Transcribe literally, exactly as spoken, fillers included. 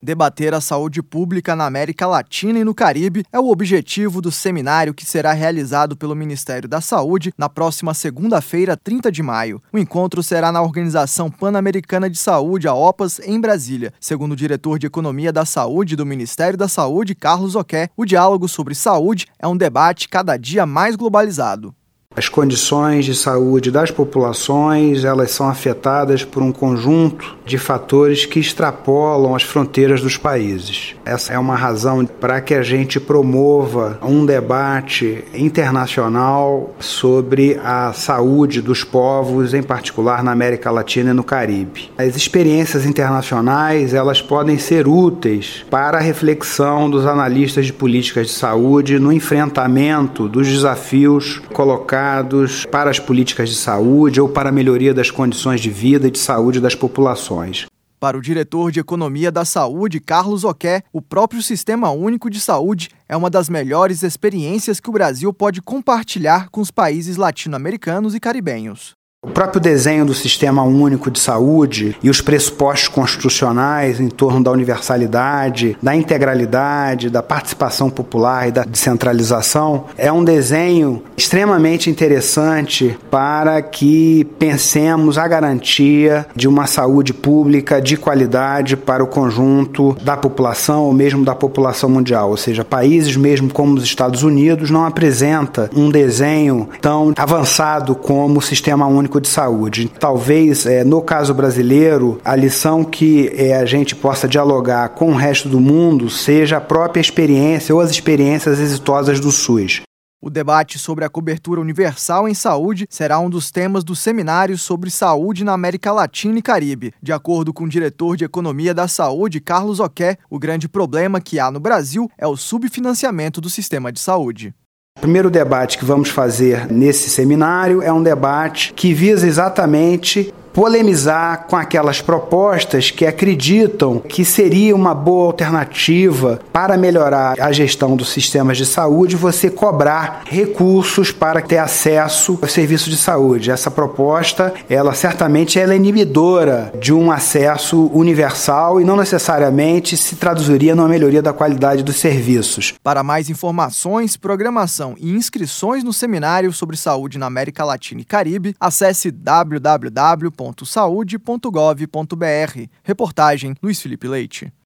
Debater a saúde pública na América Latina e no Caribe é o objetivo do seminário que será realizado pelo Ministério da Saúde na próxima segunda-feira, trinta de maio. O encontro será na Organização Pan-Americana de Saúde, a OPAS, em Brasília. Segundo o diretor de Economia da Saúde do Ministério da Saúde, Carlos Oqué, o diálogo sobre saúde é um debate cada dia mais globalizado. As condições de saúde das populações, elas são afetadas por um conjunto de fatores que extrapolam as fronteiras dos países. Essa é uma razão para que a gente promova um debate internacional sobre a saúde dos povos, em particular na América Latina e no Caribe. As experiências internacionais, elas podem ser úteis para a reflexão dos analistas de políticas de saúde no enfrentamento dos desafios colocados para as políticas de saúde ou para a melhoria das condições de vida e de saúde das populações. Para o diretor de Economia da Saúde, Carlos Oqué, o próprio Sistema Único de Saúde é uma das melhores experiências que o Brasil pode compartilhar com os países latino-americanos e caribenhos. O próprio desenho do Sistema Único de Saúde e os pressupostos constitucionais em torno da universalidade, da integralidade, da participação popular e da descentralização é um desenho extremamente interessante para que pensemos a garantia de uma saúde pública de qualidade para o conjunto da população ou mesmo da população mundial. Ou seja, países mesmo como os Estados Unidos não apresentam um desenho tão avançado como o Sistema Único de Saúde. Talvez, é, no caso brasileiro, a lição que é, a gente possa dialogar com o resto do mundo seja a própria experiência ou as experiências exitosas do SUS. O debate sobre a cobertura universal em saúde será um dos temas do seminário sobre saúde na América Latina e Caribe. De acordo com o diretor de Economia da Saúde, Carlos Oqué, o grande problema que há no Brasil é o subfinanciamento do sistema de saúde. O primeiro debate que vamos fazer nesse seminário é um debate que visa exatamente polemizar com aquelas propostas que acreditam que seria uma boa alternativa para melhorar a gestão dos sistemas de saúde você cobrar recursos para ter acesso ao serviço de saúde. Essa proposta, ela certamente ela é inibidora de um acesso universal e não necessariamente se traduziria numa melhoria da qualidade dos serviços. Para mais informações, programação e inscrições no seminário sobre saúde na América Latina e Caribe, acesse w w w ponto saúde ponto gov ponto b r. Reportagem Luiz Felipe Leite.